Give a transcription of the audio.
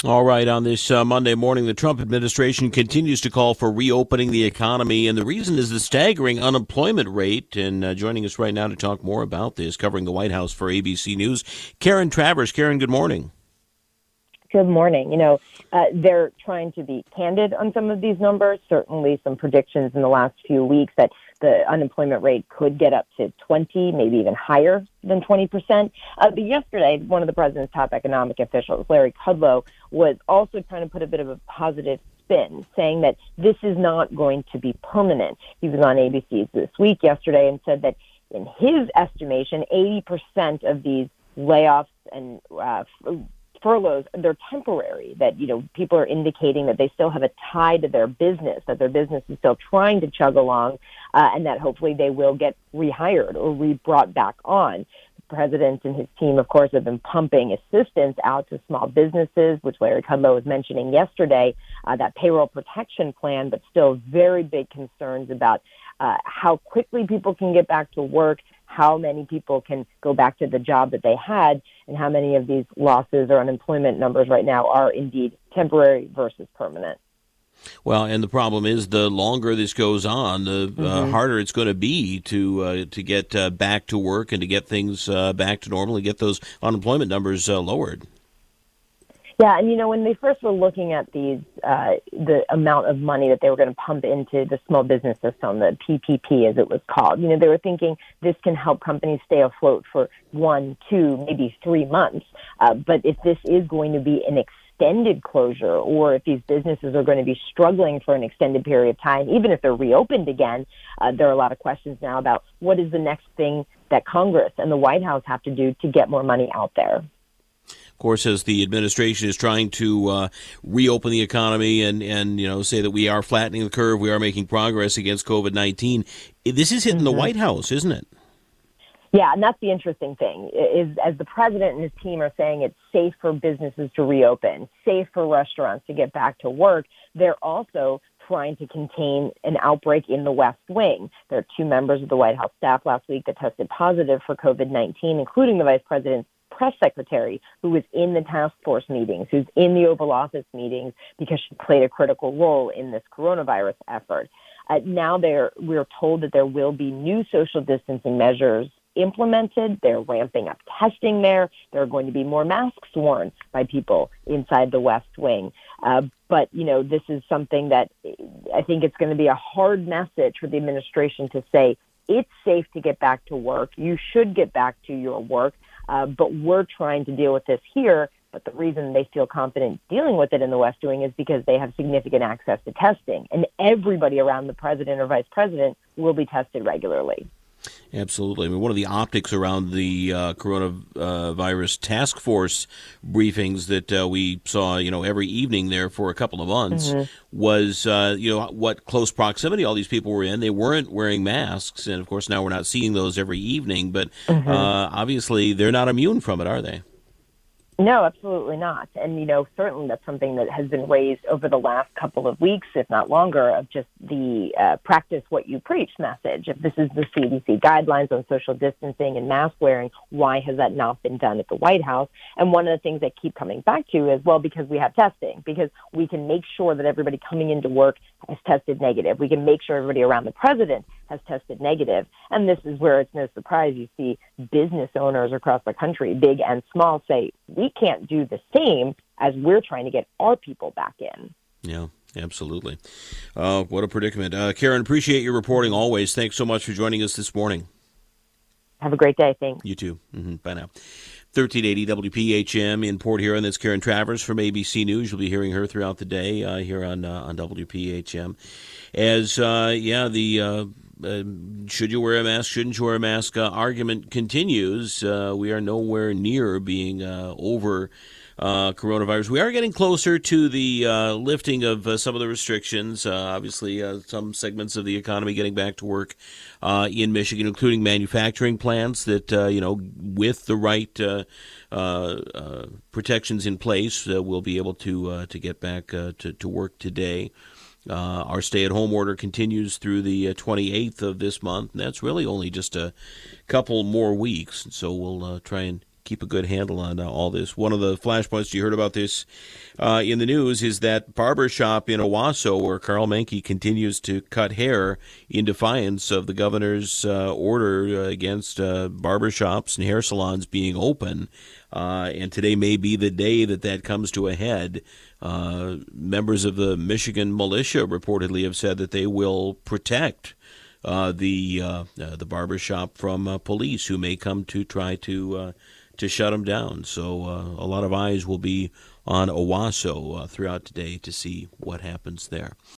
All right, on this Monday morning, the Trump administration continues to call for reopening the economy, and the reason is the staggering unemployment rate. And joining us right now to talk more about this, covering the White House for ABC News, Karen Travers. Karen, good morning. Good morning. They're trying to be candid on some of these numbers. Certainly some predictions in the last few weeks that the unemployment rate could get up to 20, maybe even higher than 20%. But yesterday, one of the president's top economic officials, Larry Kudlow, was also trying to put a bit of a positive spin, saying that this is not going to be permanent. He was on ABC This Week yesterday and said that in his estimation, 80% of these layoffs and furloughs, they're temporary, that, people are indicating that they still have a tie to their business, that their business is still trying to chug along, and that hopefully they will get rehired or brought back on. The president and his team, of course, have been pumping assistance out to small businesses, which Larry Kudlow was mentioning yesterday, that payroll protection plan, but still very big concerns about how quickly people can get back to work, how many people can go back to the job that they had, and how many of these losses or unemployment numbers right now are indeed temporary versus permanent. Well, and the problem is the longer this goes on, the harder it's going to be to get back to work and to get things back to normal and get those unemployment numbers lowered. Yeah, and when they first were looking at these, the amount of money that they were going to pump into the small business system, the PPP as it was called, they were thinking this can help companies stay afloat for 1, 2, maybe 3 months. But if this is going to be an extended closure, or if these businesses are going to be struggling for an extended period of time, even if they're reopened again, there are a lot of questions now about what is the next thing that Congress and the White House have to do to get more money out there. Of course, as the administration is trying to reopen the economy and say that we are flattening the curve, we are making progress against COVID-19, this is hitting the White House, isn't it? Yeah, and that's the interesting thing, is as the president and his team are saying it's safe for businesses to reopen, safe for restaurants to get back to work, they're also trying to contain an outbreak in the West Wing. There are 2 members of the White House staff last week that tested positive for COVID-19, including the vice president's press secretary, who was in the task force meetings, who's in the Oval Office meetings, because she played a critical role in this coronavirus effort. Now we're told that there will be new social distancing measures implemented. They're ramping up testing there. There are going to be more masks worn by people inside the West Wing. But this is something that I think it's going to be a hard message for the administration to say, it's safe to get back to work. You should get back to your work. But we're trying to deal with this here. But the reason they feel confident dealing with it in the West Wing is because they have significant access to testing. And everybody around the president or vice president will be tested regularly. Absolutely. I mean, one of the optics around the coronavirus task force briefings that we saw, every evening there for a couple of months was, what close proximity all these people were in. They weren't wearing masks. And, of course, now we're not seeing those every evening. But obviously they're not immune from it, are they? No, absolutely not. And, certainly that's something that has been raised over the last couple of weeks, if not longer, of just the practice what you preach message. If this is the CDC guidelines on social distancing and mask wearing, why has that not been done at the White House? And one of the things I keep coming back to is, well, because we have testing, because we can make sure that everybody coming into work has tested negative. We can make sure everybody around the president has tested negative. And this is where it's no surprise you see business owners across the country, big and small, say, we can't do the same as we're trying to get our people back in. Yeah, absolutely. What a predicament. Karen, appreciate your reporting always. Thanks so much for joining us this morning. Have a great day. Thanks. You too. Bye now. 1380 WPHM in Port Huron. That's Karen Travers from ABC News. You'll be hearing her throughout the day here on WPHM. As, should you wear a mask, shouldn't you wear a mask argument continues. We are nowhere near being over coronavirus. We are getting closer to the lifting of some of the restrictions. Obviously, some segments of the economy getting back to work in Michigan, including manufacturing plants that, with the right protections in place, will be able to get back to work today. Our stay-at-home order continues through the 28th of this month, and that's really only just a couple more weeks. So we'll try and keep a good handle on all this. One of the flashpoints you heard about this in the news is that barber shop in Owasso, where Karl Menke continues to cut hair in defiance of the governor's order against barber shops and hair salons being open. And today may be the day that comes to a head. Members of the Michigan militia reportedly have said that they will protect the barbershop from police who may come to try to shut them down. So a lot of eyes will be on Owasso throughout today to see what happens there.